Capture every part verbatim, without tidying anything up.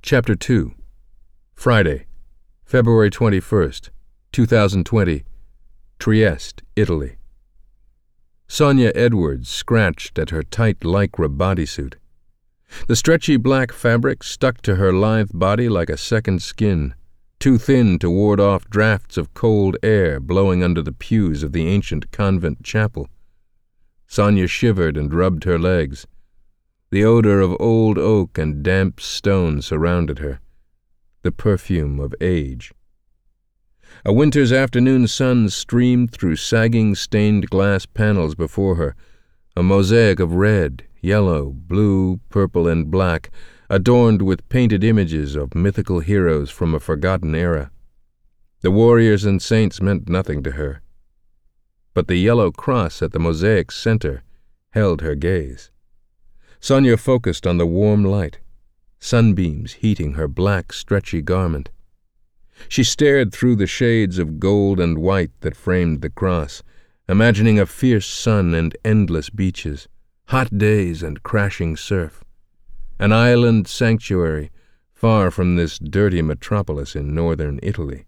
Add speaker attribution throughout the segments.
Speaker 1: Chapter two. Friday, February twenty-first, two thousand twenty, Trieste, Italy. Sonia Edwards scratched at her tight lycra bodysuit. The stretchy black fabric stuck to her lithe body like a second skin, too thin to ward off drafts of cold air blowing under the pews of the ancient convent chapel. Sonia shivered and rubbed her legs. The odor of old oak and damp stone surrounded her, the perfume of age. A winter's afternoon sun streamed through sagging stained glass panels before her, a mosaic of red, yellow, blue, purple, and black, adorned with painted images of mythical heroes from a forgotten era. The warriors and saints meant nothing to her, but the yellow cross at the mosaic's center held her gaze. Sonia focused on the warm light, sunbeams heating her black, stretchy garment. She stared through the shades of gold and white that framed the cross, imagining a fierce sun and endless beaches, hot days and crashing surf, an island sanctuary far from this dirty metropolis in northern Italy.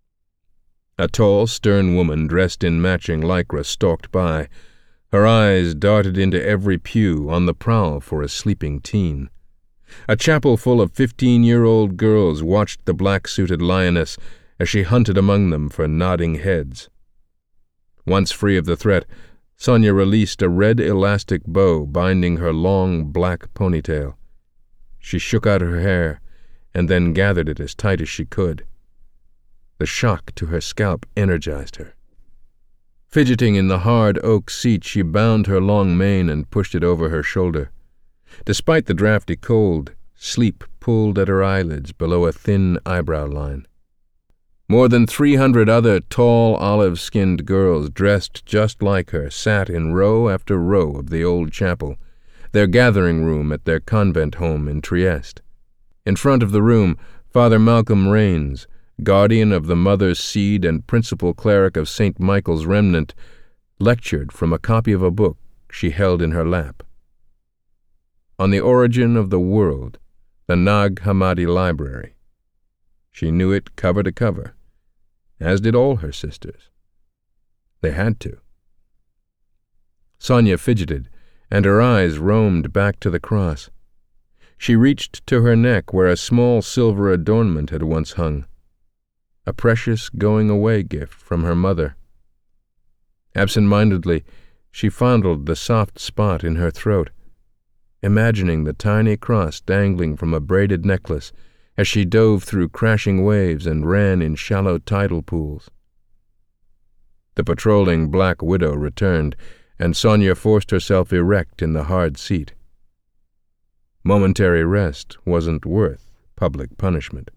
Speaker 1: A tall, stern woman dressed in matching lycra stalked by. Her eyes darted into every pew, on the prowl for a sleeping teen. A chapel full of fifteen-year-old girls watched the black-suited lioness as she hunted among them for nodding heads. Once free of the threat, Sonia released a red elastic bow binding her long black ponytail. She shook out her hair and then gathered it as tight as she could. The shock to her scalp energized her. Fidgeting in the hard oak seat, she bound her long mane and pushed it over her shoulder. Despite the drafty cold, sleep pulled at her eyelids below a thin eyebrow line. More than three hundred other tall, olive-skinned girls dressed just like her sat in row after row of the old chapel, their gathering room at their convent home in Trieste. In front of the room, Father Malcolm Rains, guardian of the mother's seed and principal cleric of Saint Michael's remnant, lectured from a copy of a book she held in her lap. On the origin of the world, the Nag Hammadi Library. She knew it cover to cover, as did all her sisters. They had to. Sonia fidgeted, and her eyes roamed back to the cross. She reached to her neck where a small silver adornment had once hung, a precious going-away gift from her mother. Absent-mindedly, she fondled the soft spot in her throat, imagining the tiny cross dangling from a braided necklace as she dove through crashing waves and ran in shallow tidal pools. The patrolling black widow returned, and Sonia forced herself erect in the hard seat. Momentary rest wasn't worth public punishment.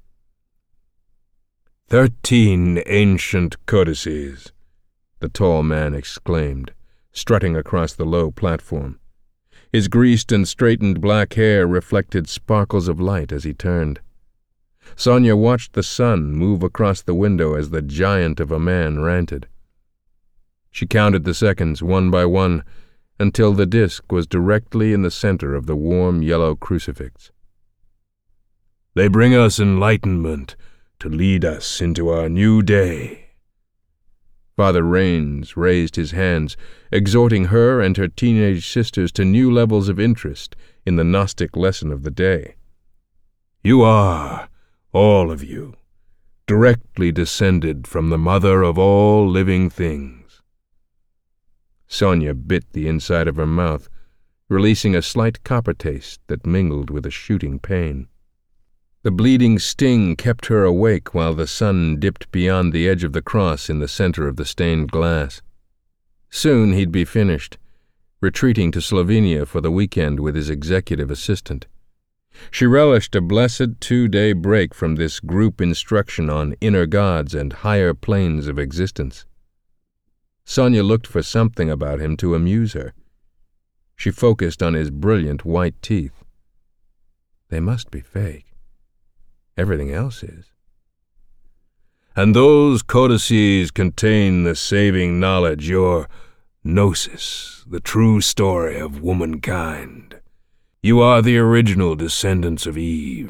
Speaker 1: "Thirteen ancient codices," the tall man exclaimed, strutting across the low platform. His greased and straightened black hair reflected sparkles of light as he turned. Sonia watched the sun move across the window as the giant of a man ranted. She counted the seconds one by one until the disk was directly in the center of the warm yellow crucifix. "They bring us enlightenment to lead us into our new day." Father Rains raised his hands, exhorting her and her teenage sisters to new levels of interest in the Gnostic lesson of the day. "You are, all of you, directly descended from the mother of all living things." Sonia bit the inside of her mouth, releasing a slight copper taste that mingled with a shooting pain. The bleeding sting kept her awake while the sun dipped beyond the edge of the cross in the center of the stained glass. Soon he'd be finished, retreating to Slovenia for the weekend with his executive assistant. She relished a blessed two-day break from this group instruction on inner gods and higher planes of existence. Sonia looked for something about him to amuse her. She focused on his brilliant white teeth. They must be fake. Everything else is. "And those codices contain the saving knowledge, your gnosis, the true story of womankind. You are the original descendants of Eve,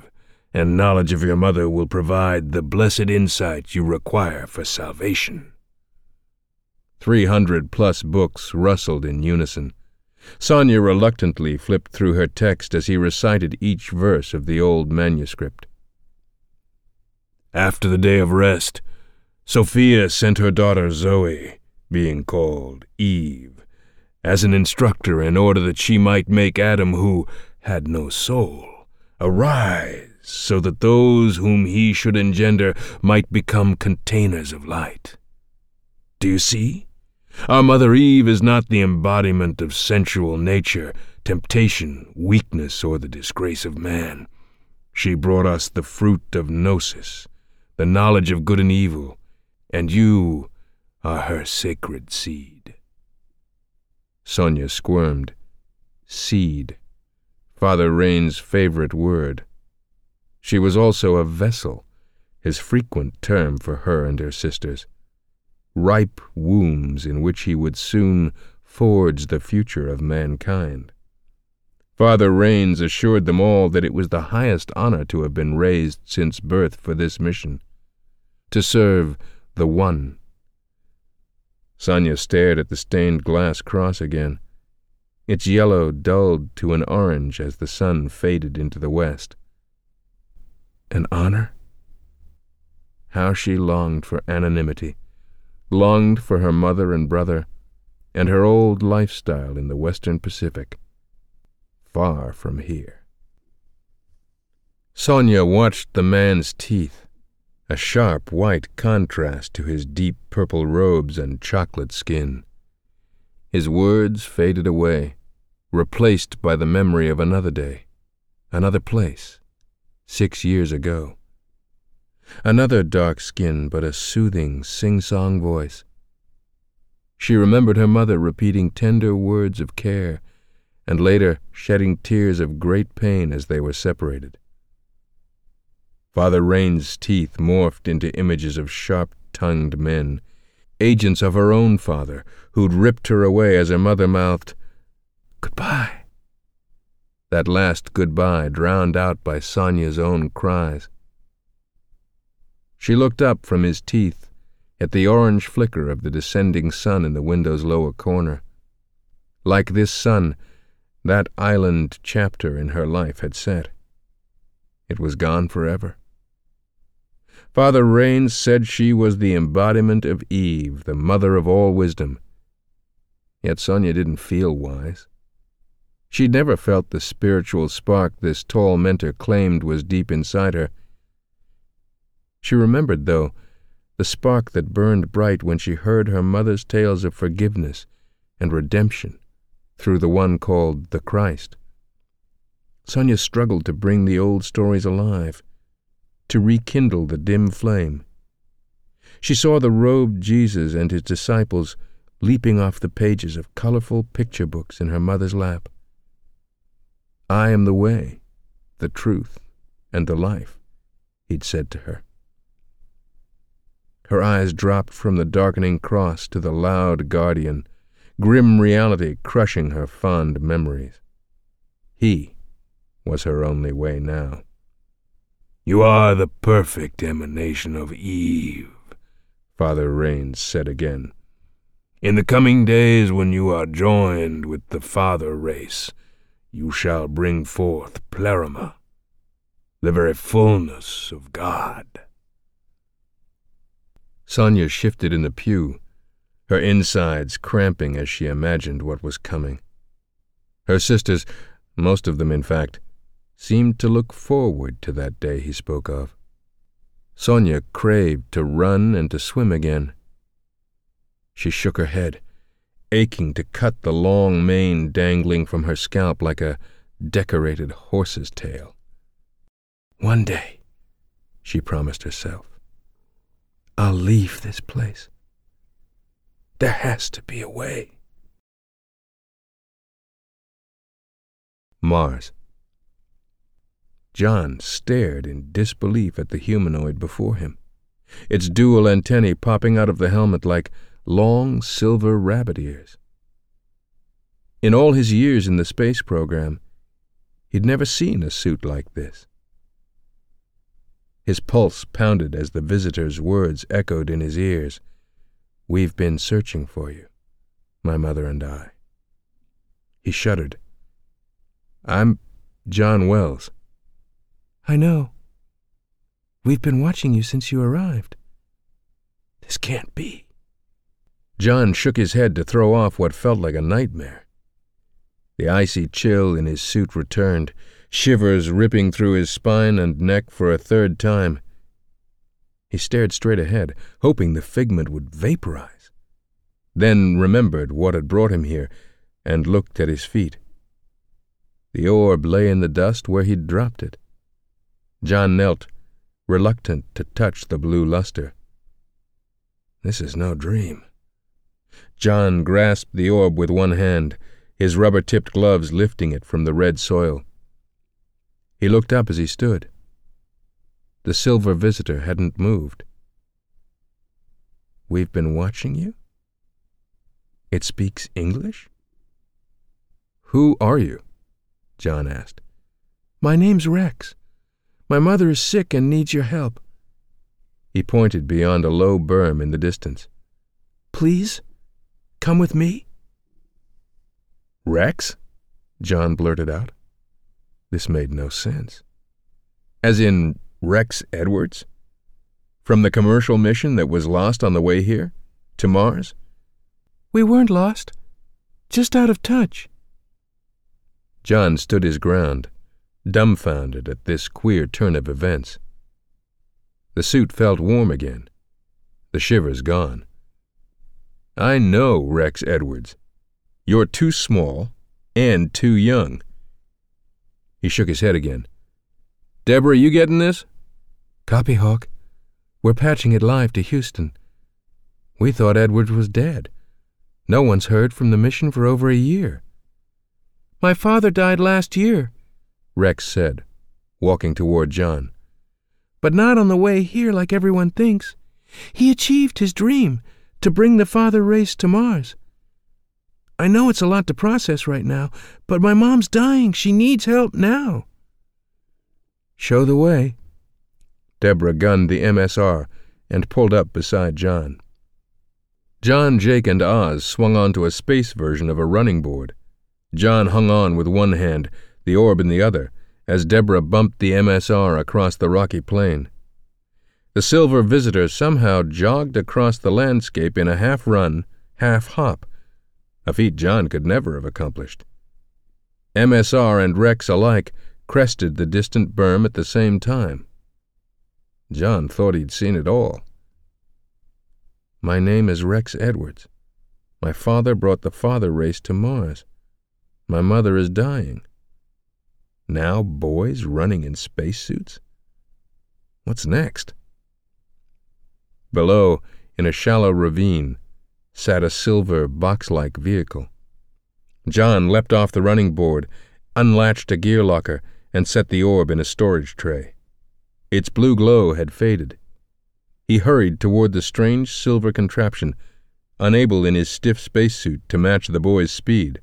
Speaker 2: and knowledge of your mother will provide the blessed insight you require for salvation."
Speaker 1: Three hundred plus books rustled in unison. Sonia reluctantly flipped through her text as he recited each verse of the old manuscript.
Speaker 2: "After the day of rest, Sophia sent her daughter Zoe, being called Eve, as an instructor in order that she might make Adam, who had no soul, arise, so that those whom he should engender might become containers of light. Do you see? Our mother Eve is not the embodiment of sensual nature, temptation, weakness, or the disgrace of man. She brought us the fruit of gnosis, the knowledge of good and evil, and you are her sacred seed."
Speaker 1: Sonia squirmed. Seed. Father Rain's favorite word. She was also a vessel, his frequent term for her and her sisters. Ripe wombs in which he would soon forge the future of mankind. Father Rains assured them all that it was the highest honor to have been raised since birth for this mission, to serve the One. Sonia stared at the stained glass cross again. Its yellow dulled to an orange as the sun faded into the west. An honor? How she longed for anonymity, longed for her mother and brother, and her old lifestyle in the Western Pacific, far from here. Sonia watched the man's teeth, a sharp white contrast to his deep purple robes and chocolate skin. His words faded away, replaced by the memory of another day, another place, six years ago. Another dark skin, but a soothing, sing-song voice. She remembered her mother repeating tender words of care, and later shedding tears of great pain as they were separated. Father Rain's teeth morphed into images of sharp-tongued men, agents of her own father, who'd ripped her away as her mother mouthed, "Goodbye." That last goodbye drowned out by Sonia's own cries. She looked up from his teeth at the orange flicker of the descending sun in the window's lower corner. Like this sun, that island chapter in her life had set. It was gone forever. Father Rains said she was the embodiment of Eve, the mother of all wisdom. Yet Sonia didn't feel wise. She'd never felt the spiritual spark this tall mentor claimed was deep inside her. She remembered, though, the spark that burned bright when she heard her mother's tales of forgiveness and redemption through the one called the Christ. Sonia struggled to bring the old stories alive, to rekindle the dim flame. She saw the robed Jesus and his disciples leaping off the pages of colorful picture books in her mother's lap. "I am the way, the truth, and the life," he'd said to her. Her eyes dropped from the darkening cross to the loud guardian, grim reality crushing her fond memories. He was her only way now.
Speaker 2: "You are the perfect emanation of Eve," Father Rains said again. "In the coming days when you are joined with the father race, you shall bring forth Pleroma, the very fullness of God."
Speaker 1: Sonia shifted in the pew, her insides cramping as she imagined what was coming. Her sisters, most of them in fact, seemed to look forward to that day he spoke of. Sonia craved to run and to swim again. She shook her head, aching to cut the long mane dangling from her scalp like a decorated horse's tail. "One day," she promised herself, "I'll leave this place. There has to be a way." Mars. John stared in disbelief at the humanoid before him, its dual antennae popping out of the helmet like long silver rabbit ears. In all his years in the space program, he'd never seen a suit like this. His pulse pounded as the visitor's words echoed in his ears. "We've been searching for you, my mother and I." He shuddered. "I'm John Wells." "I know. We've been watching you since you arrived. This can't be." John shook his head to throw off what felt like a nightmare. The icy chill in his suit returned, shivers ripping through his spine and neck for a third time. He stared straight ahead, hoping the figment would vaporize, then remembered what had brought him here and looked at his feet. The orb lay in the dust where he'd dropped it. John knelt, reluctant to touch the blue luster. This is no dream. John grasped the orb with one hand, his rubber-tipped gloves lifting it from the red soil. He looked up as he stood. The silver visitor hadn't moved. "We've been watching you? It speaks English?" "Who are you?" John asked. "My name's Rex. My mother is sick and needs your help." He pointed beyond a low berm in the distance. "Please, come with me." "Rex?" John blurted out. This made no sense. As in Rex Edwards? From the commercial mission that was lost on the way here? To Mars? "We weren't lost. Just out of touch." John stood his ground, dumbfounded at this queer turn of events. The suit felt warm again, the shivers gone. "I know, Rex Edwards. You're too small and too young." He shook his head again. "Deborah, you getting this?" "Copy, Hawk. We're patching it live to Houston. We thought Edwards was dead. No one's heard from the mission for over a year." "My father died last year," Rex said, walking toward John. "But not on the way here like everyone thinks. He achieved his dream, to bring the father race to Mars. I know it's a lot to process right now, but my mom's dying. She needs help now." "Show the way." Deborah gunned the M S R and pulled up beside John. John, Jake, and Oz swung onto a space version of a running board. John hung on with one hand, the orb in the other, as Deborah bumped the M S R across the rocky plain. The silver visitor somehow jogged across the landscape in a half-run, half-hop, a feat John could never have accomplished. M S R and Rex alike crested the distant berm at the same time. John thought he'd seen it all. "My name is Rex Edwards. My father brought the father race to Mars. My mother is dying. Now boys running in spacesuits? What's next?" Below, in a shallow ravine, sat a silver, box-like vehicle. John leapt off the running board, unlatched a gear locker, and set the orb in a storage tray. Its blue glow had faded. He hurried toward the strange silver contraption, unable in his stiff spacesuit to match the boy's speed.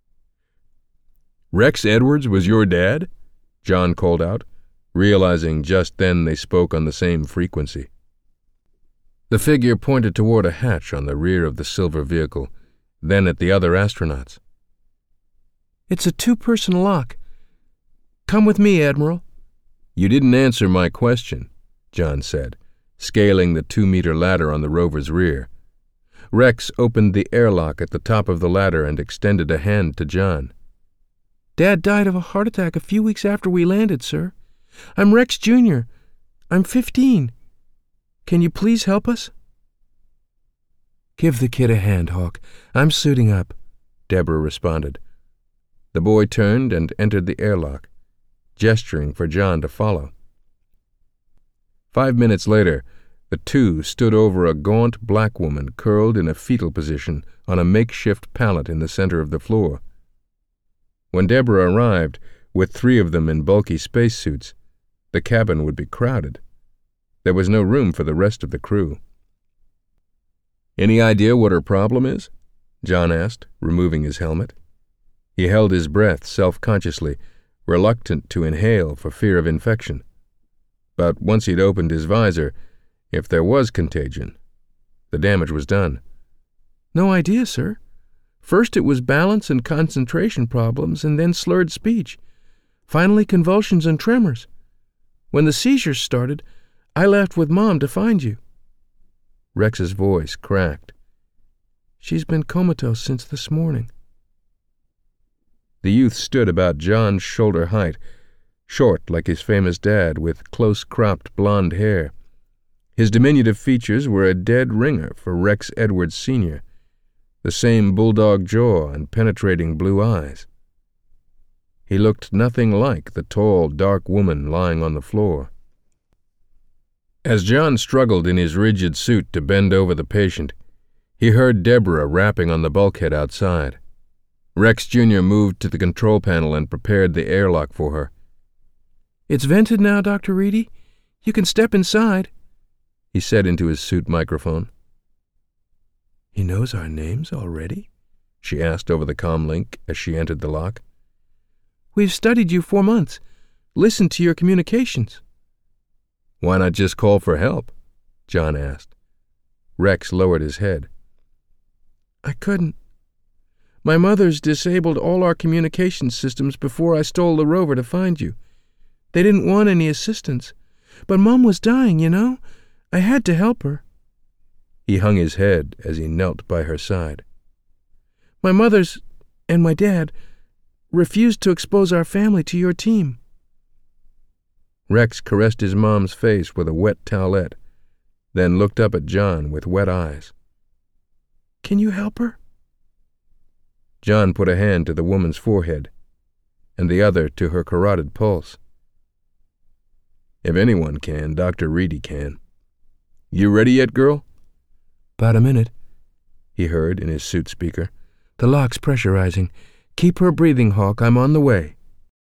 Speaker 1: "Rex Edwards was your dad?" John called out, realizing just then they spoke on the same frequency. The figure pointed toward a hatch on the rear of the silver vehicle, then at the other astronauts. "It's a two-person lock. Come with me, Admiral." "You didn't answer my question," John said, scaling the two-meter ladder on the rover's rear. Rex opened the airlock at the top of the ladder and extended a hand to John. "Dad died of a heart attack a few weeks after we landed, sir. I'm Rex Junior I'm fifteen. Can you please help us?" "Give the kid a hand, Hawk. I'm suiting up," Deborah responded. The boy turned and entered the airlock, gesturing for John to follow. Five minutes later, the two stood over a gaunt black woman curled in a fetal position on a makeshift pallet in the center of the floor. When Deborah arrived, with three of them in bulky spacesuits, the cabin would be crowded. There was no room for the rest of the crew. "Any idea what her problem is?" John asked, removing his helmet. He held his breath self-consciously, reluctant to inhale for fear of infection. But once he'd opened his visor, if there was contagion, the damage was done.
Speaker 3: No idea, sir. First it was balance and concentration problems, and then slurred speech. Finally convulsions and tremors. When the seizures started, I left with Mom to find you.
Speaker 1: Rex's voice cracked.
Speaker 3: She's been comatose since this morning.
Speaker 1: The youth stood about John's shoulder height, short like his famous dad, with close-cropped blonde hair. His diminutive features were a dead ringer for Rex Edwards Senior, the same bulldog jaw and penetrating blue eyes. He looked nothing like the tall, dark woman lying on the floor. As John struggled in his rigid suit to bend over the patient, he heard Deborah rapping on the bulkhead outside. Rex Junior moved to the control panel and prepared the airlock for her.
Speaker 3: "It's vented now, Doctor Reedy. You can step inside,"
Speaker 1: he said into his suit microphone.
Speaker 3: "He knows our names already?"
Speaker 1: she asked over the comlink as she entered the lock.
Speaker 3: "We've studied you for months, listened to your communications."
Speaker 1: "Why not just call for help?" John asked. Rex lowered his head.
Speaker 3: "I couldn't. My mother's disabled all our communication systems before I stole the rover to find you. They didn't want any assistance. But Mom was dying, you know. I had to help her."
Speaker 1: He hung his head as he knelt by her side.
Speaker 3: "My mother's, and my dad, refused to expose our family to your team."
Speaker 1: Rex caressed his mom's face with a wet towelette, then looked up at John with wet eyes.
Speaker 3: "Can you help her?"
Speaker 1: John put a hand to the woman's forehead, and the other to her carotid pulse. "If anyone can, Doctor Reedy can. You ready yet, girl?"
Speaker 3: "About a minute," he heard in his suit speaker. "The lock's pressurizing. Keep her breathing, Hawk. I'm on the way."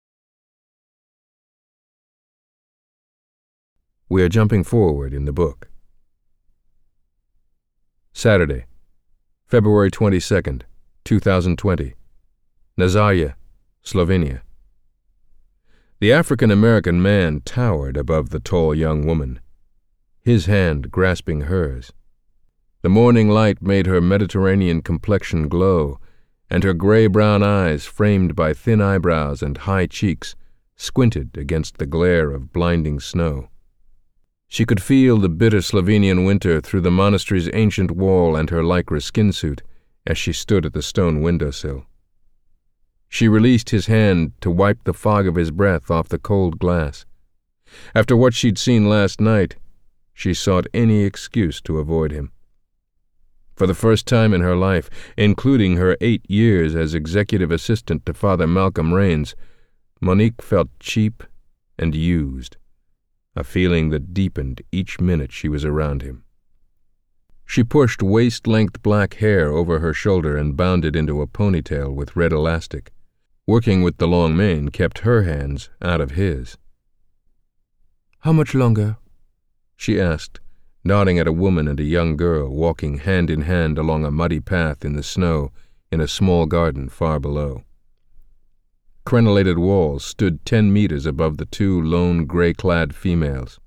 Speaker 1: We are jumping forward in the book. Saturday, February twenty-second, two thousand twenty. Nazarje, Slovenia. The African-American man towered above the tall young woman, his hand grasping hers. The morning light made her Mediterranean complexion glow, and her gray-brown eyes, framed by thin eyebrows and high cheeks, squinted against the glare of blinding snow. She could feel the bitter Slovenian winter through the monastery's ancient wall and her lycra skin suit as she stood at the stone windowsill. She released his hand to wipe the fog of his breath off the cold glass. After what she'd seen last night, she sought any excuse to avoid him. For the first time in her life, including her eight years as executive assistant to Father Malcolm Rains, Monique felt cheap and used, a feeling that deepened each minute she was around him. She pushed waist-length black hair over her shoulder and bound it into a ponytail with red elastic. Working with the long mane kept her hands out of his.
Speaker 3: "How much longer?"
Speaker 1: she asked, nodding at a woman and a young girl walking hand in hand along a muddy path in the snow in a small garden far below. Crenellated walls stood ten meters above the two lone gray-clad females.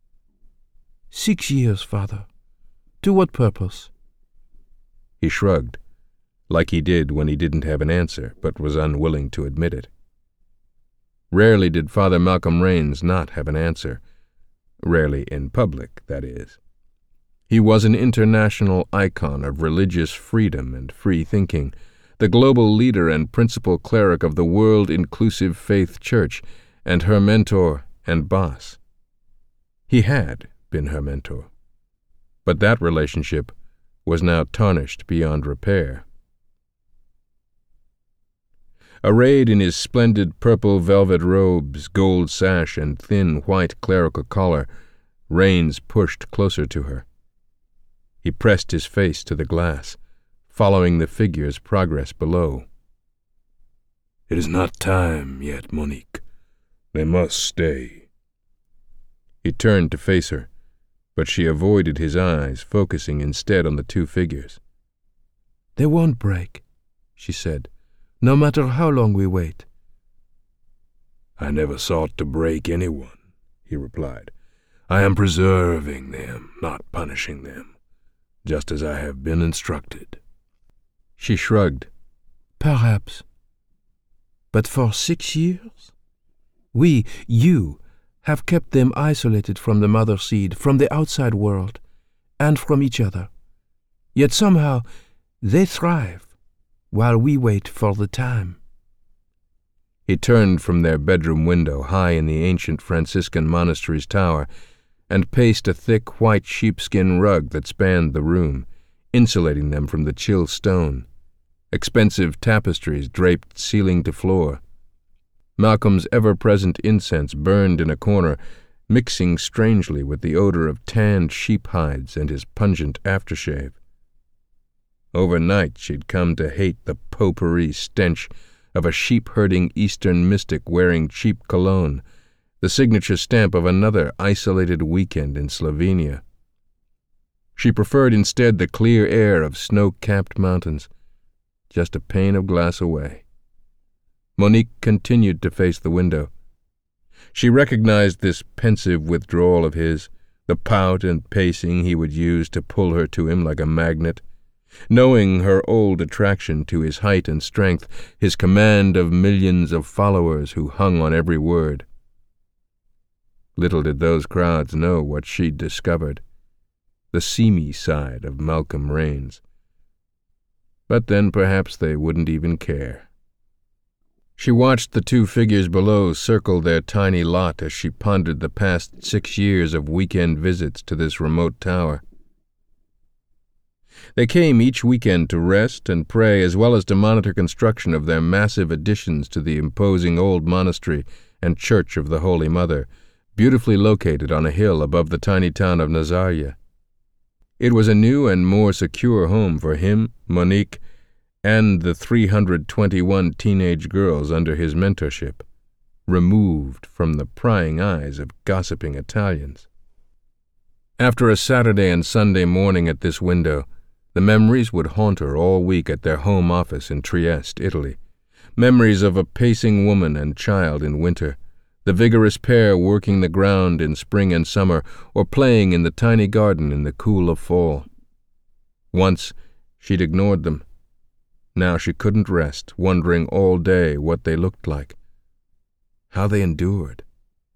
Speaker 3: Six years, Father. To what purpose?"
Speaker 1: He shrugged, like he did when he didn't have an answer, but was unwilling to admit it. Rarely did Father Malcolm Rains not have an answer. Rarely in public, that is. He was an international icon of religious freedom and free thinking, the global leader and principal cleric of the World-Inclusive Faith Church, and her mentor and boss. He had been her mentor, but that relationship was now tarnished beyond repair. Arrayed in his splendid purple velvet robes, gold sash, and thin white clerical collar, Rains pushed closer to her. He pressed his face to the glass, following the figure's progress below.
Speaker 2: "It is not time yet, Monique. They must stay."
Speaker 1: He turned to face her, but she avoided his eyes, focusing instead on the two figures.
Speaker 3: "They won't break," she said, "no matter how long we wait."
Speaker 2: "I never sought to break anyone," he replied. I am preserving them, not punishing them, just as I have been instructed."
Speaker 1: She shrugged.
Speaker 3: "Perhaps. But for six years? We, you, have kept them isolated from the mother seed, from the outside world, and from each other. Yet somehow they thrive, while we wait for the time."
Speaker 1: He turned from their bedroom window high in the ancient Franciscan monastery's tower and paced a thick white sheepskin rug that spanned the room, insulating them from the chill stone. Expensive tapestries draped ceiling to floor. Malcolm's ever-present incense burned in a corner, mixing strangely with the odor of tanned sheep hides and his pungent aftershave. Overnight she'd come to hate the potpourri stench of a sheep-herding Eastern mystic wearing cheap cologne, the signature stamp of another isolated weekend in Slovenia. She preferred instead the clear air of snow-capped mountains, just a pane of glass away. Monique continued to face the window. She recognized this pensive withdrawal of his, the pout and pacing he would use to pull her to him like a magnet, knowing her old attraction to his height and strength, his command of millions of followers who hung on every word. Little did those crowds know what she'd discovered, the seamy side of Malcolm Raines. But then perhaps they wouldn't even care. She watched the two figures below circle their tiny lot as she pondered the past six years of weekend visits to this remote tower. They came each weekend to rest and pray, as well as to monitor construction of their massive additions to the imposing old monastery and church of the Holy Mother, beautifully located on a hill above the tiny town of Nazarye. It was a new and more secure home for him, Monique, and the three hundred twenty-one teenage girls under his mentorship, removed from the prying eyes of gossiping Italians. After a Saturday and Sunday morning at this window, the memories would haunt her all week at their home office in Trieste, Italy. Memories of a pacing woman and child in winter, the vigorous pair working the ground in spring and summer, or playing in the tiny garden in the cool of fall. Once she'd ignored them. Now she couldn't rest, wondering all day what they looked like, how they endured.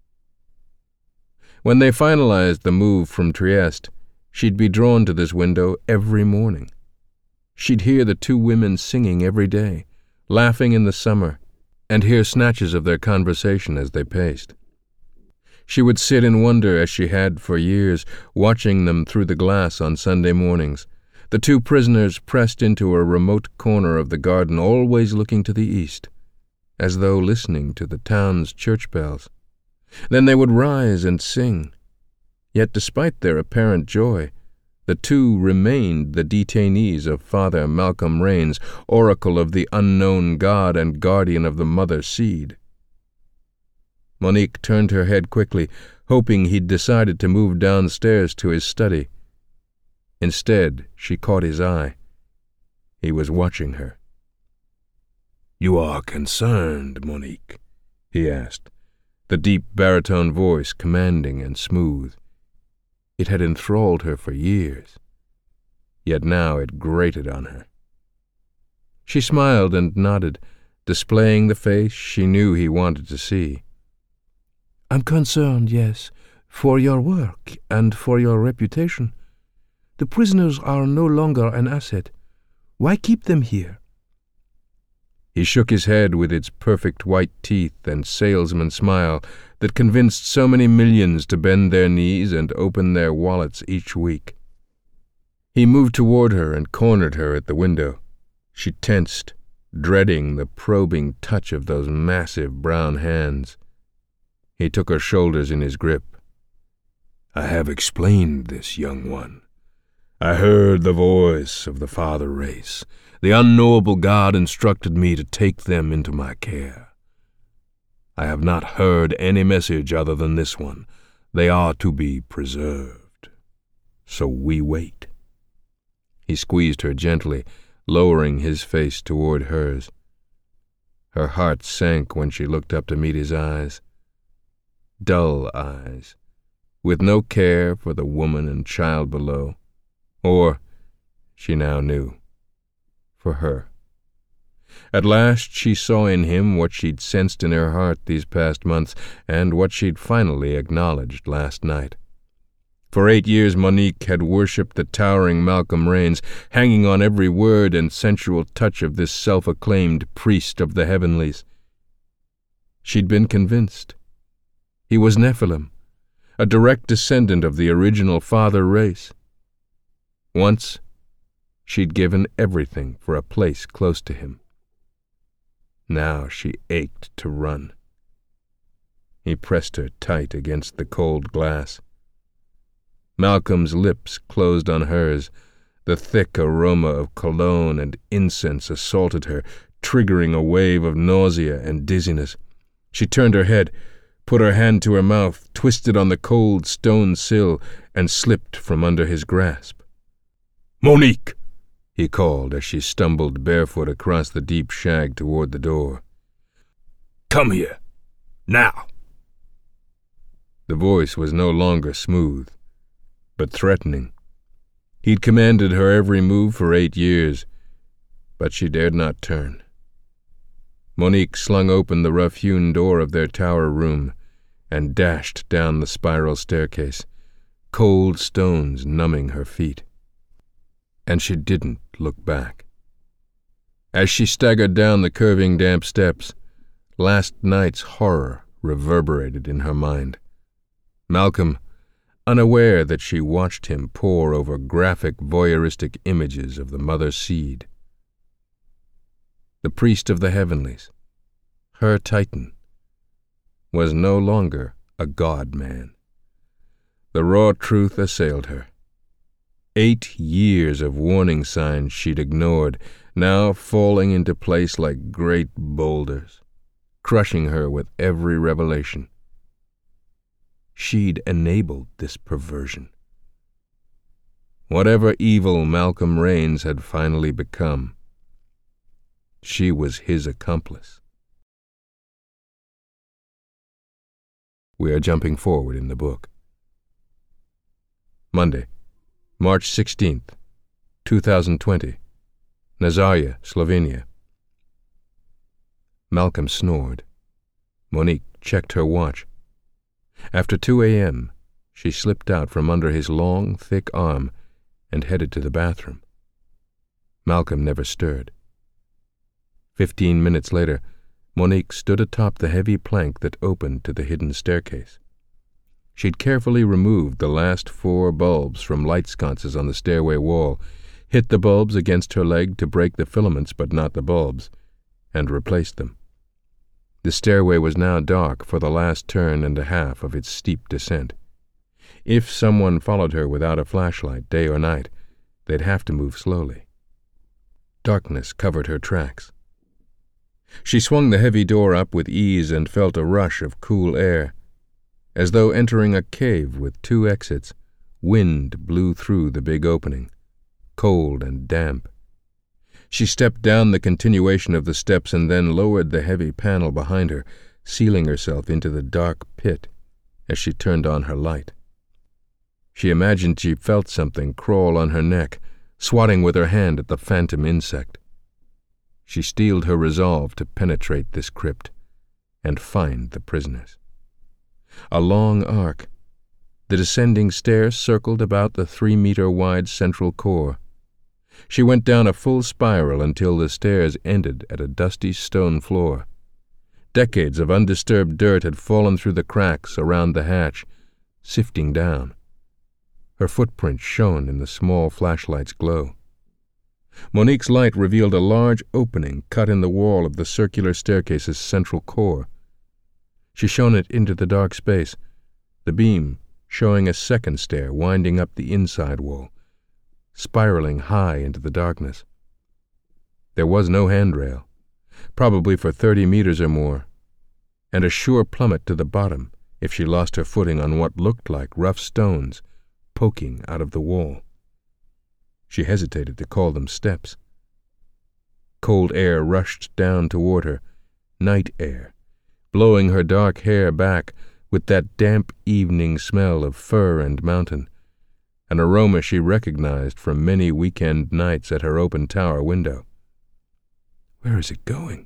Speaker 1: When they finalized the move from Trieste, she'd be drawn to this window every morning. She'd hear the two women singing every day, laughing in the summer, and hear snatches of their conversation as they paced. She would sit in wonder, as she had for years, watching them through the glass on Sunday mornings, the two prisoners pressed into a remote corner of the garden, always looking to the east, as though listening to the town's church bells. Then they would rise and sing. Yet despite their apparent joy, the two remained the detainees of Father Malcolm Raines, oracle of the unknown God and guardian of the mother seed. Monique turned her head quickly, hoping he'd decided to move downstairs to his study. Instead, she caught his eye. He was watching her.
Speaker 2: "You are concerned, Monique?"
Speaker 1: he asked, the deep baritone voice commanding and smooth. It had enthralled her for years, yet now it grated on her. She smiled and nodded, displaying the face she knew he wanted to see.
Speaker 3: "I'm concerned, yes, for your work and for your reputation. The prisoners are no longer an asset. Why keep them here?"
Speaker 1: He shook his head with its perfect white teeth and salesman smile that convinced so many millions to bend their knees and open their wallets each week. He moved toward her and cornered her at the window. She tensed, dreading the probing touch of those massive brown hands. He took her shoulders in his grip.
Speaker 2: "I have explained this, young one. I heard the voice of the father race. The unknowable God instructed me to take them into my care. I have not heard any message other than this one. They are to be preserved. So we wait."
Speaker 1: He squeezed her gently, lowering his face toward hers. Her heart sank when she looked up to meet his eyes. Dull eyes, with no care for the woman and child below, or, she now knew, for her. At last she saw in him what she'd sensed in her heart these past months, and what she'd finally acknowledged last night. For eight years Monique had worshipped the towering Malcolm Raines, hanging on every word and sensual touch of this self-acclaimed priest of the heavenlies. She'd been convinced. He was Nephilim, a direct descendant of the original father race. Once, she'd given everything for a place close to him. Now she ached to run. He pressed her tight against the cold glass. Malcolm's lips closed on hers. The thick aroma of cologne and incense assaulted her, triggering a wave of nausea and dizziness. She turned her head, put her hand to her mouth, twisted on the cold stone sill, and slipped from under his grasp.
Speaker 2: "Monique!"
Speaker 1: he called as she stumbled barefoot across the deep shag toward the door.
Speaker 2: "Come here, now!"
Speaker 1: The voice was no longer smooth, but threatening. He'd commanded her every move for eight years, but she dared not turn. Monique slung open the rough-hewn door of their tower room and dashed down the spiral staircase, cold stones numbing her feet. And she didn't look back. As she staggered down the curving damp steps, last night's horror reverberated in her mind. Malcolm, unaware that she watched him pore over graphic voyeuristic images of the mother seed. The priest of the heavenlies, her titan, was no longer a god-man. The raw truth assailed her. Eight years of warning signs she'd ignored, now falling into place like great boulders, crushing her with every revelation. She'd enabled this perversion. Whatever evil Malcolm Raines had finally become, she was his accomplice. We are jumping forward in the book. Monday, March sixteenth, two thousand twenty, Nazarje, Slovenia. Malcolm snored. Monique checked her watch. After two a.m., she slipped out from under his long, thick arm and headed to the bathroom. Malcolm never stirred. Fifteen minutes later, Monique stood atop the heavy plank that opened to the hidden staircase. She'd carefully removed the last four bulbs from light sconces on the stairway wall, hit the bulbs against her leg to break the filaments but not the bulbs, and replaced them. The stairway was now dark for the last turn and a half of its steep descent. If someone followed her without a flashlight, day or night, they'd have to move slowly. Darkness covered her tracks. She swung the heavy door up with ease and felt a rush of cool air. As though entering a cave with two exits, wind blew through the big opening, cold and damp. She stepped down the continuation of the steps and then lowered the heavy panel behind her, sealing herself into the dark pit as she turned on her light. She imagined she felt something crawl on her neck, swatting with her hand at the phantom insect. She steeled her resolve to penetrate this crypt and find the prisoners. A long arc. The descending stair circled about the three-meter-wide central core. She went down a full spiral until the stairs ended at a dusty stone floor. Decades of undisturbed dirt had fallen through the cracks around the hatch, sifting down. Her footprints shone in the small flashlight's glow. Monique's light revealed a large opening cut in the wall of the circular staircase's central core. She shone it into the dark space, the beam showing a second stair winding up the inside wall, spiraling high into the darkness. There was no handrail, probably for thirty meters or more, and a sure plummet to the bottom if she lost her footing on what looked like rough stones poking out of the wall. She hesitated to call them steps. Cold air rushed down toward her, night air, blowing her dark hair back, with that damp evening smell of fir and mountain, an aroma she recognized from many weekend nights at her open tower window. Where is it going?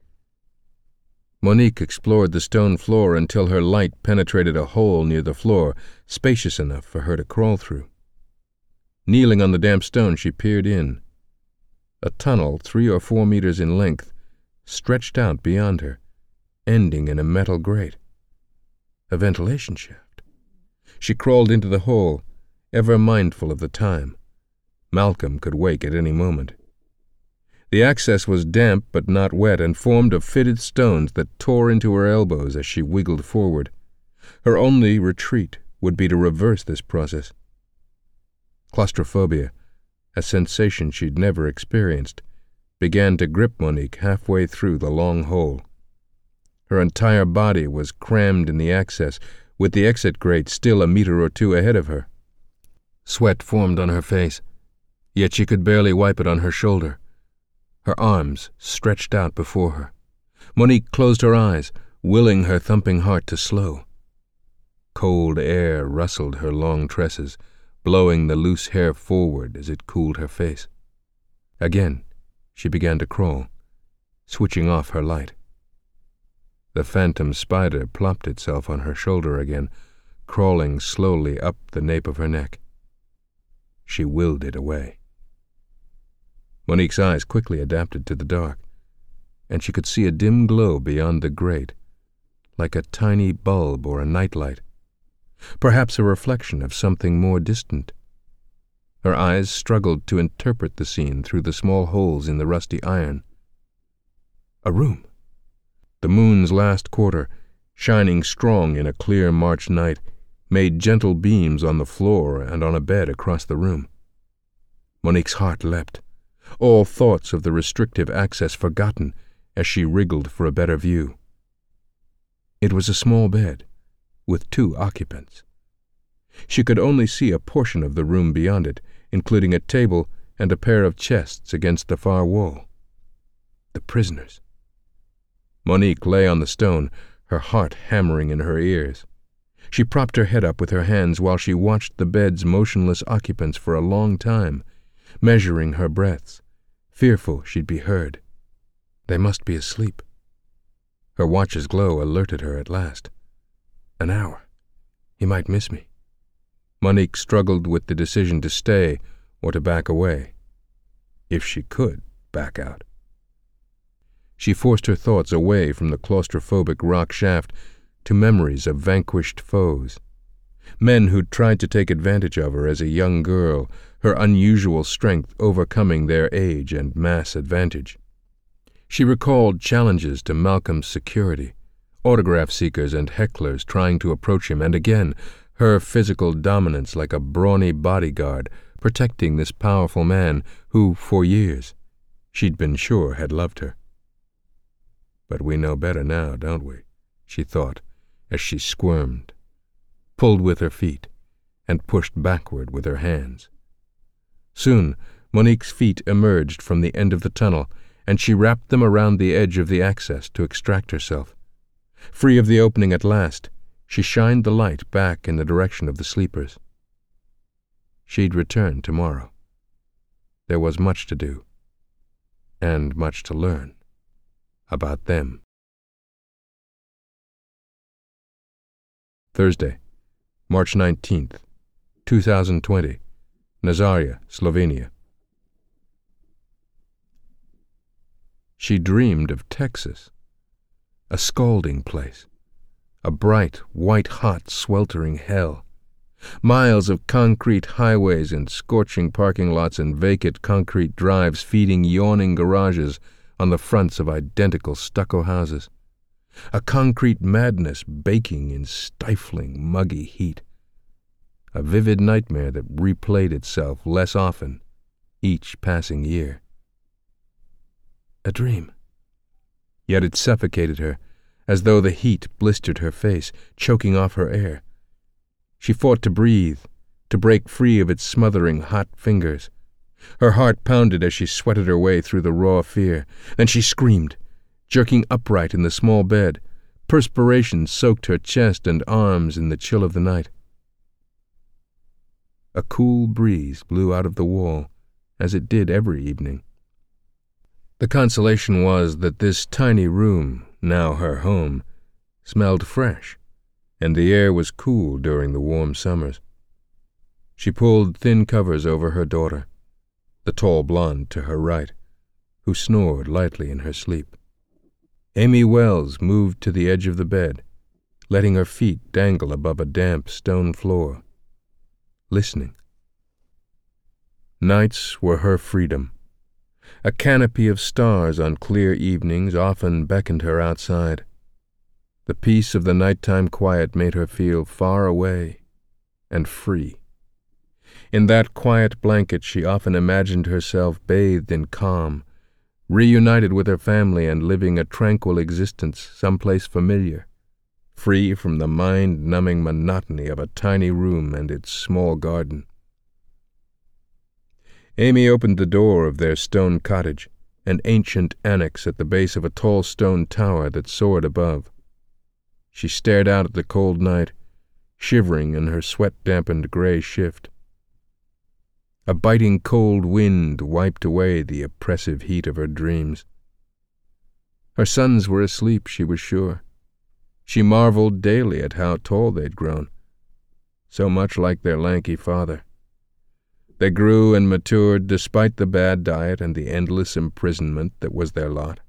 Speaker 1: Monique explored the stone floor until her light penetrated a hole near the floor, spacious enough for her to crawl through. Kneeling on the damp stone, she peered in. A tunnel, three or four meters in length, stretched out beyond her, ending in a metal grate. A ventilation shaft. She crawled into the hole, ever mindful of the time. Malcolm could wake at any moment. The access was damp but not wet and formed of fitted stones that tore into her elbows as she wiggled forward. Her only retreat would be to reverse this process. Claustrophobia, a sensation she'd never experienced, began to grip Monique halfway through the long hole. Her entire body was crammed in the access, with the exit grate still a meter or two ahead of her. Sweat formed on her face, yet she could barely wipe it on her shoulder. Her arms stretched out before her. Monique closed her eyes, willing her thumping heart to slow. Cold air rustled her long tresses, blowing the loose hair forward as it cooled her face. Again, she began to crawl, switching off her light. The phantom spider plopped itself on her shoulder again, crawling slowly up the nape of her neck. She willed it away. Monique's eyes quickly adapted to the dark, and she could see a dim glow beyond the grate, like a tiny bulb or a nightlight, perhaps a reflection of something more distant. Her eyes struggled to interpret the scene through the small holes in the rusty iron. A room. The moon's last quarter, shining strong in a clear March night, made gentle beams on the floor and on a bed across the room. Monique's heart leapt, all thoughts of the restrictive access forgotten as she wriggled for a better view. It was a small bed, with two occupants. She could only see a portion of the room beyond it, including a table and a pair of chests against the far wall. The prisoners. Monique lay on the stone, her heart hammering in her ears. She propped her head up with her hands while she watched the bed's motionless occupants for a long time, measuring her breaths, fearful she'd be heard. They must be asleep. Her watch's glow alerted her at last. An hour. He might miss me. Monique struggled with the decision to stay or to back away, if she could back out. She forced her thoughts away from the claustrophobic rock shaft to memories of vanquished foes, men who'd tried to take advantage of her as a young girl, her unusual strength overcoming their age and mass advantage. She recalled challenges to Malcolm's security, autograph seekers and hecklers trying to approach him, and again, her physical dominance like a brawny bodyguard protecting this powerful man who, for years, she'd been sure had loved her. But we know better now, don't we? She thought, as she squirmed, pulled with her feet, and pushed backward with her hands. Soon, Monique's feet emerged from the end of the tunnel, and she wrapped them around the edge of the access to extract herself. Free of the opening at last, she shined the light back in the direction of the sleepers. She'd return tomorrow. There was much to do, and much to learn about them. Thursday, March nineteenth, two thousand twenty, Nazaria, Slovenia. She dreamed of Texas, a scalding place, a bright, white-hot, sweltering hell. Miles of concrete highways and scorching parking lots and vacant concrete drives feeding yawning garages on the fronts of identical stucco houses. A concrete madness baking in stifling, muggy heat. A vivid nightmare that replayed itself less often each passing year. A dream. Yet it suffocated her, as though the heat blistered her face, choking off her air. She fought to breathe, to break free of its smothering hot fingers. Her heart pounded as she sweated her way through the raw fear. Then she screamed, jerking upright in the small bed, Perspiration soaked her chest and arms in the chill of the night. A cool breeze blew out of the wall, as it did every evening. The consolation was that this tiny room, now her home, smelled fresh, and the air was cool during the warm summers. She pulled thin covers over her daughter, the tall blonde to her right, who snored lightly in her sleep. Amy Wells moved to the edge of the bed, letting her feet dangle above a damp stone floor, listening. Nights were her freedom. A canopy of stars on clear evenings often beckoned her outside. The peace of the nighttime quiet made her feel far away and free. In that quiet blanket she often imagined herself bathed in calm, reunited with her family and living a tranquil existence someplace familiar, free from the mind-numbing monotony of a tiny room and its small garden. Amy opened the door of their stone cottage, an ancient annex at the base of a tall stone tower that soared above. She stared out at the cold night, shivering in her sweat-dampened gray shift. A biting cold wind wiped away the oppressive heat of her dreams. Her sons were asleep, she was sure. She marveled daily at how tall they'd grown, so much like their lanky father. They grew and matured despite the bad diet and the endless imprisonment that was their lot.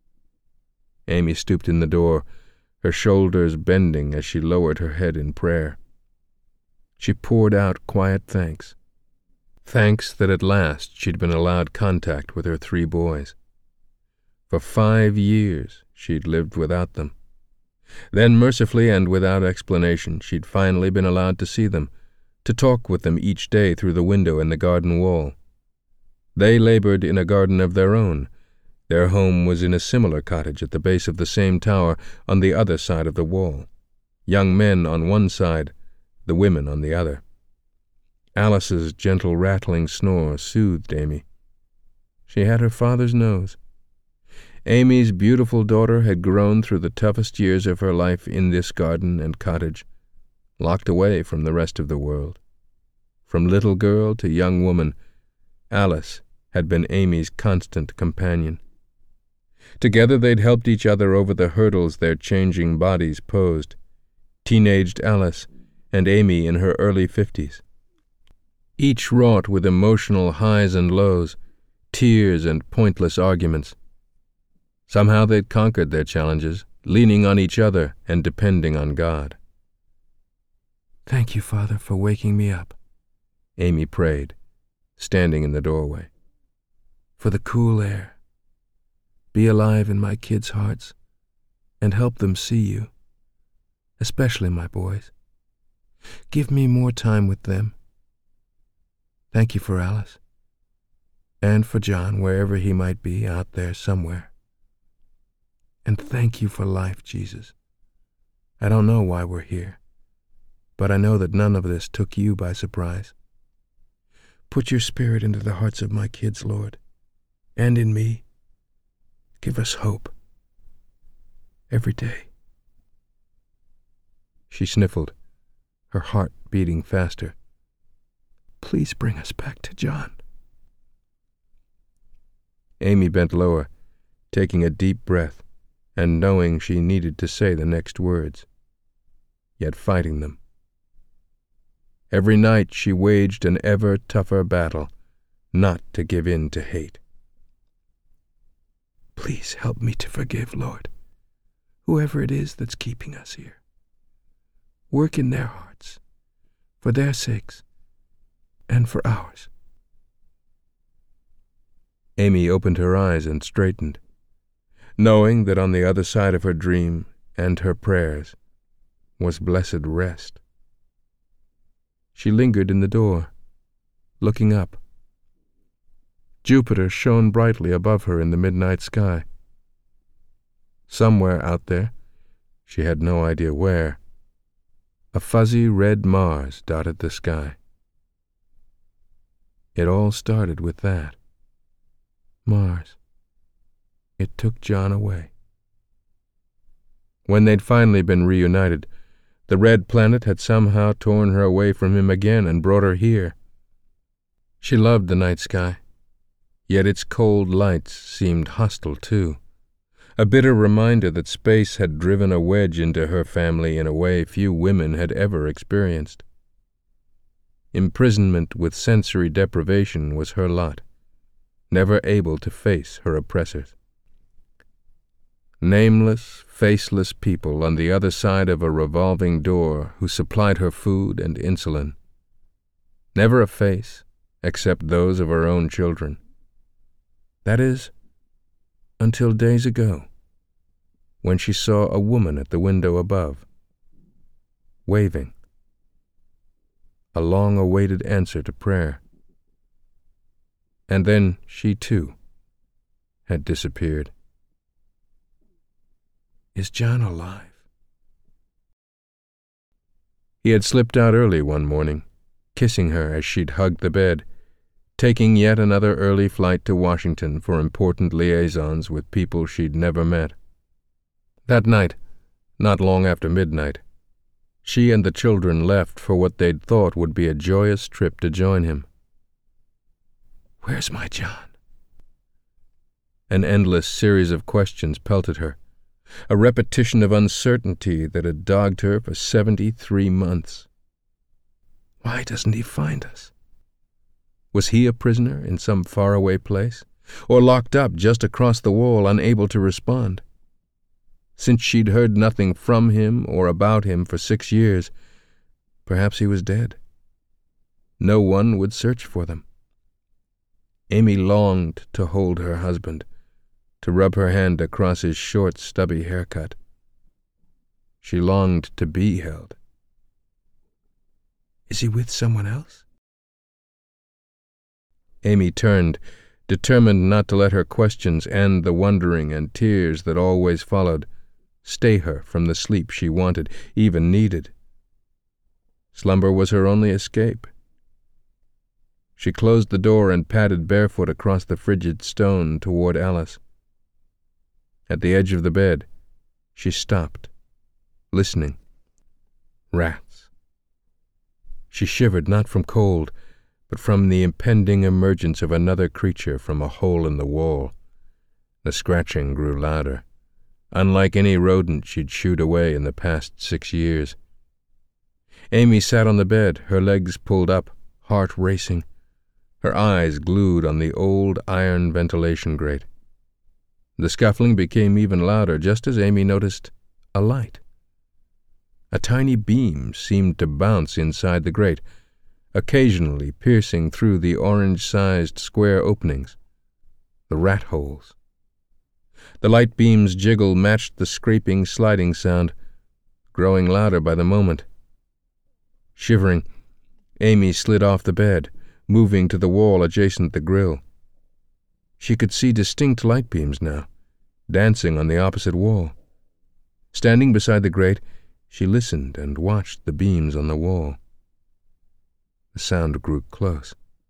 Speaker 1: Amy stooped in the door, her shoulders bending as she lowered her head in prayer. She poured out quiet thanks. Thanks that at last she'd been allowed contact with her three boys. For five years she'd lived without them. Then, mercifully and without explanation, she'd finally been allowed to see them, to talk with them each day through the window in the garden wall. They labored in a garden of their own. Their home was in a similar cottage at the base of the same tower on the other side of the wall. Young men on one side, the women on the other. Alice's gentle rattling snore soothed Amy. She had her father's nose. Amy's beautiful daughter had grown through the toughest years of her life in this garden and cottage, locked away from the rest of the world. From little girl to young woman, Alice had been Amy's constant companion. Together they'd helped each other over the hurdles their changing bodies posed, teenaged Alice and Amy in her early fifties. Each wrought with emotional highs and lows, tears and pointless arguments. Somehow they'd conquered their challenges, leaning on each other and depending on God.
Speaker 3: "Thank you, Father, for waking me up,"
Speaker 1: Amy prayed, standing in the doorway.
Speaker 3: "For the cool air. Be alive in my kids' hearts and help them see you, especially my boys. Give me more time with them. Thank you for Alice, and for John, wherever he might be, out there somewhere. And thank you for life, Jesus. I don't know why we're here, but I know that none of this took you by surprise. Put your Spirit into the hearts of my kids, Lord, and in me. Give us hope every day."
Speaker 1: She sniffled, her heart beating faster.
Speaker 3: "Please bring us back to John."
Speaker 1: Amy bent lower, taking a deep breath, and knowing she needed to say the next words, yet fighting them. Every night she waged an ever tougher battle, not to give in to hate.
Speaker 3: "Please help me to forgive, Lord, whoever it is that's keeping us here. Work in their hearts, for their sakes, and for ours."
Speaker 1: Amy opened her eyes and straightened, knowing that on the other side of her dream and her prayers was blessed rest. She lingered in the door, looking up. Jupiter shone brightly above her in the midnight sky. Somewhere out there, she had no idea where, a fuzzy red Mars dotted the sky. It all started with that. Mars. It took John away. When they'd finally been reunited, the red planet had somehow torn her away from him again and brought her here. She loved the night sky, yet its cold lights seemed hostile too, a bitter reminder that space had driven a wedge into her family in a way few women had ever experienced. Imprisonment with sensory deprivation was her lot, never able to face her oppressors. Nameless, faceless people on the other side of a revolving door who supplied her food and insulin. Never a face, except those of her own children. That is, until days ago, when she saw a woman at the window above, waving. A long-awaited answer to prayer. And then she, too, had disappeared. Is John alive? He had slipped out early one morning, kissing her as she'd hugged the bed, taking yet another early flight to Washington for important liaisons with people she'd never met. That night, not long after midnight, she and the children left for what they'd thought would be a joyous trip to join him. Where's my John? An endless series of questions pelted her, a repetition of uncertainty that had dogged her for seventy-three months. Why doesn't he find us? Was he a prisoner in some faraway place, or locked up just across the wall, unable to respond? Since she'd heard nothing from him or about him for six years, perhaps he was dead. No one would search for them. Amy longed to hold her husband, to rub her hand across his short, stubby haircut. She longed to be held. Is he with someone else? Amy turned, determined not to let her questions and the wondering and tears that always followed stay her from the sleep she wanted, even needed. Slumber was her only escape. She closed the door and padded barefoot across the frigid stone toward Alice. At the edge of the bed, she stopped, listening. Rats. She shivered not from cold, but from the impending emergence of another creature from a hole in the wall. The scratching grew louder, unlike any rodent she'd shooed away in the past six years. Amy sat on the bed, her legs pulled up, heart racing, her eyes glued on the old iron ventilation grate. The scuffling became even louder just as Amy noticed a light. A tiny beam seemed to bounce inside the grate, occasionally piercing through the orange-sized square openings, the rat holes. The light beam's jiggle matched the scraping, sliding sound, growing louder by the moment. Shivering, Amy slid off the bed, moving to the wall adjacent the grill. She could see distinct light beams now, dancing on the opposite wall. Standing beside the grate, she listened and watched the beams on the wall. The sound grew close.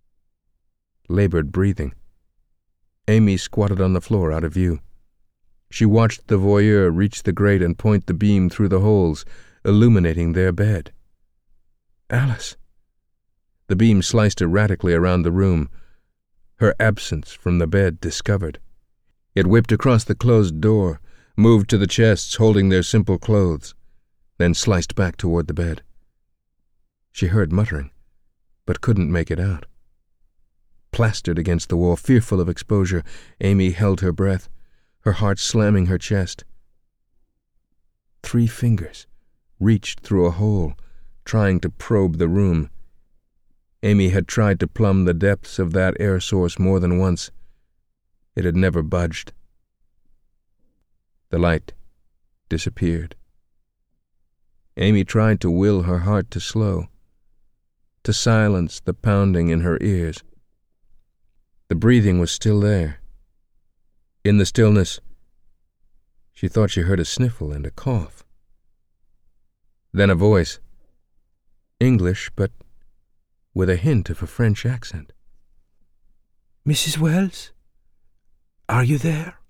Speaker 1: Labored breathing. Amy squatted on the floor out of view. She watched the voyeur reach the grate and point the beam through the holes, illuminating their bed. Alice! The beam sliced erratically around the room, her absence from the bed discovered. It whipped across the closed door, moved to the chests holding their simple clothes, then sliced back toward the bed. She heard muttering, but couldn't make it out. Plastered against the wall, fearful of exposure, Amy held her breath, her heart slamming her chest. Three fingers reached through a hole, trying to probe the room. Amy had tried to plumb the depths of that air source more than once. It had never budged. The light disappeared. Amy tried to will her heart to slow, to silence the pounding in her ears. The breathing was still there. In the stillness, she thought she heard a sniffle and a cough. Then a voice, English, but with a hint of a French accent. Missus Wells, are you there?